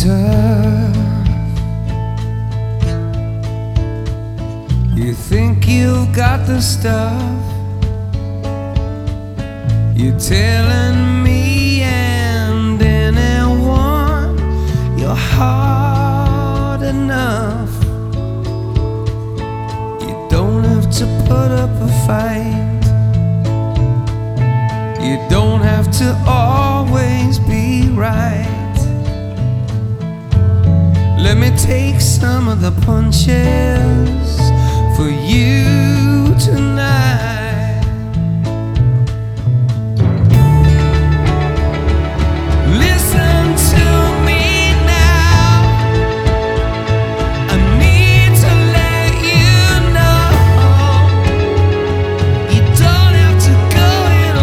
tough. You think you've got the stuff. You're telling me and anyone you're hard enough. You don't have to put up a fight. You don't have to always be right. Let me take some of the punches for you tonight. Listen to me now. I need to let you know you don't have to go it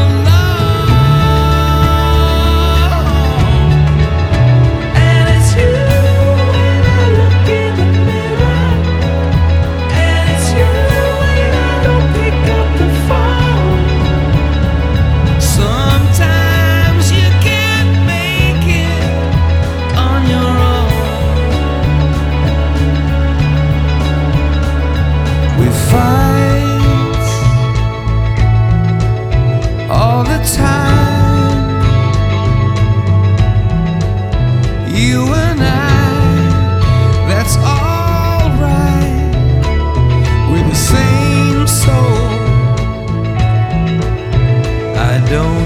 alone. And it's you when I look in the mirror, and it's you when I don't pick up the phone. Sometimes you can't make it on your own. We fight all the time, you and I, that's alright. We're the same soul. I don't